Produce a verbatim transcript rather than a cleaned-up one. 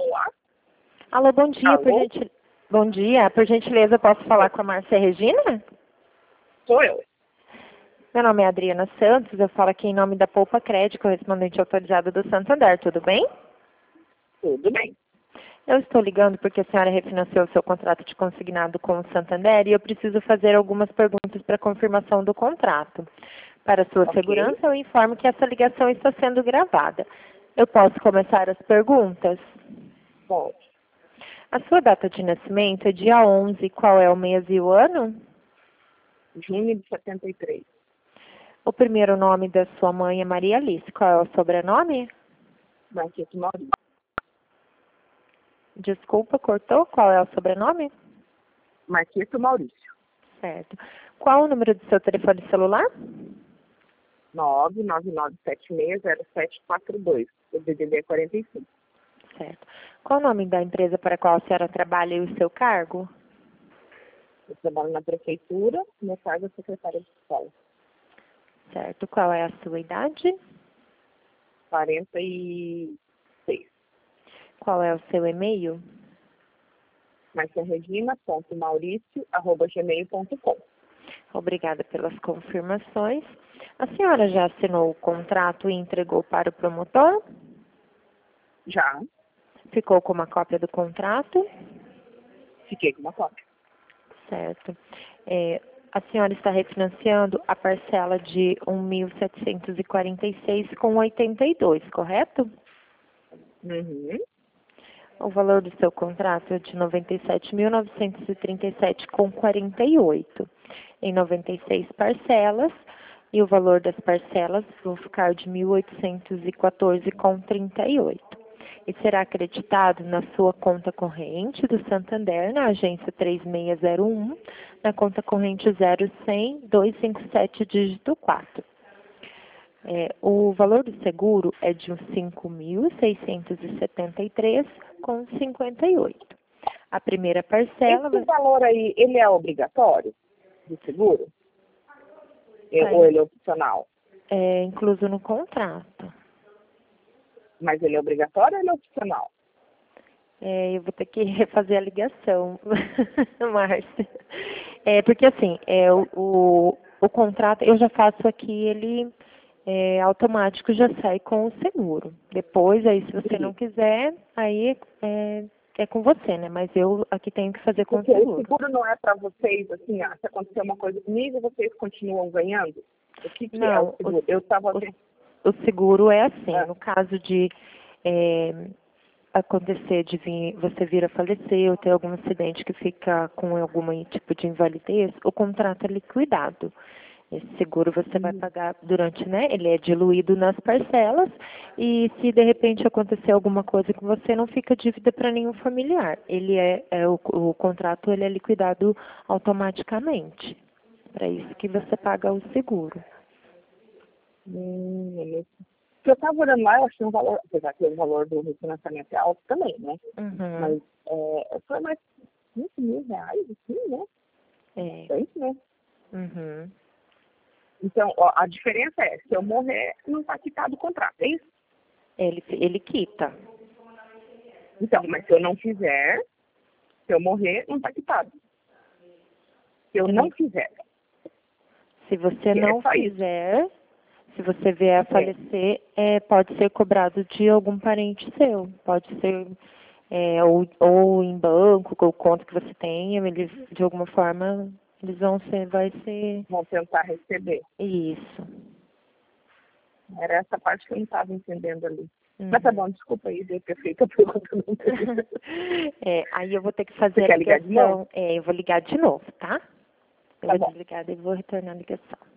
Olá. Alô, bom dia, Alô? por gentil... Bom dia, por gentileza, posso falar com a Márcia Regina? Sou eu. Meu nome é Adriana Santos, eu falo aqui em nome da Poupa Crédito, correspondente autorizado do Santander, tudo bem? Tudo bem. Eu estou ligando porque a senhora refinanciou seu contrato de consignado com o Santander e eu preciso fazer algumas perguntas para confirmação do contrato. Para sua Ok. segurança, eu informo que essa ligação está sendo gravada. Eu posso começar as perguntas? Bom, A sua data de nascimento é dia onze, qual é o mês e o ano? junho de setenta e três. O primeiro nome da sua mãe é Maria Alice, qual é o sobrenome? Marquito Maurício. Desculpa, cortou, qual é o sobrenome? Marquito Maurício. Certo. Qual o número do seu telefone celular? nove nove nove sete seis zero sete quatro dois. O D D D é quarenta e cinco. Certo. Qual o nome da empresa para a qual a senhora trabalha e o seu cargo? Eu trabalho na prefeitura, meu cargo é secretária de escola. Certo. Qual é a sua idade? quarenta e seis. Qual é o seu e-mail? marciaregina ponto maurício arroba gmail ponto com. Obrigada pelas confirmações. A senhora já assinou o contrato e entregou para o promotor? Já Ficou com uma cópia do contrato? fiquei com uma cópia. Certo. É, a senhora está refinanciando a parcela de um mil setecentos e quarenta e seis com oitenta e dois, correto? Uhum. O valor do seu contrato é de noventa e sete mil novecentos e trinta e sete com quarenta e oito, em noventa e seis parcelas, e o valor das parcelas vai ficar de mil oitocentos e quatorze com trinta e oito. E será acreditado na sua conta corrente do Santander, na agência três seis zero um, na conta corrente zero cem dois cinco sete dígito quatro. É, o valor do seguro é de cinco mil seiscentos e setenta e três com cinquenta e oito. A primeira parcela Esse valor aí, ele é obrigatório de seguro? Tá. Ou ele é opcional? é incluso no contrato. Mas ele é obrigatório ou ele é opcional? É, eu vou ter que refazer a ligação, Márcia. É, porque assim, é, o, o, o contrato, eu já faço aqui, ele é automático, já sai com o seguro. Depois, aí se você não quiser, aí é, é com você, né? Mas eu aqui tenho que fazer com o Porque o seguro. seguro não é para vocês, assim, ah, se acontecer uma coisa comigo, vocês continuam ganhando? O que, que é o Não, seguro? o, Eu estava o, vendo. o seguro é assim, Ah, no caso de é, acontecer de vir, você vir a falecer ou ter algum acidente que fica com algum tipo de invalidez, o contrato é liquidado. Esse seguro você vai pagar durante, né? Ele é diluído nas parcelas e se de repente acontecer alguma coisa com você, não fica dívida para nenhum familiar. Ele é, é o, o contrato ele é liquidado automaticamente. Para isso que você paga o seguro. hum, beleza. Porque eu estava olhando lá, eu achei um valor, apesar que o valor do refinanciamento é alto também, né? Uhum. Mas é, foi mais vinte mil reais, assim, né? É. Bastante, né? Uhum. Então, ó, a diferença é, se eu morrer, não está quitado o contrato, é isso? Ele, ele quita. Então, mas se eu não fizer, se eu morrer, não está quitado. Se eu Se não não, fizer, se você que é não só isso. fizer, se você vier a É. falecer, é, pode ser cobrado de algum parente seu. Pode ser é, ou, ou em banco, ou conta que você tenha, eles, de alguma forma, eles vão ser, vai ser Vão tentar receber. isso. Era essa parte que eu não estava entendendo ali. Uhum. Mas tá bom, desculpa aí de ter feito a pergunta. Não entendi. É, aí eu vou ter que fazer Você a quer ligar de ligação. novo? É, eu vou ligar de novo, tá? Eu Tá vou bom. desligar e vou retornar a ligação.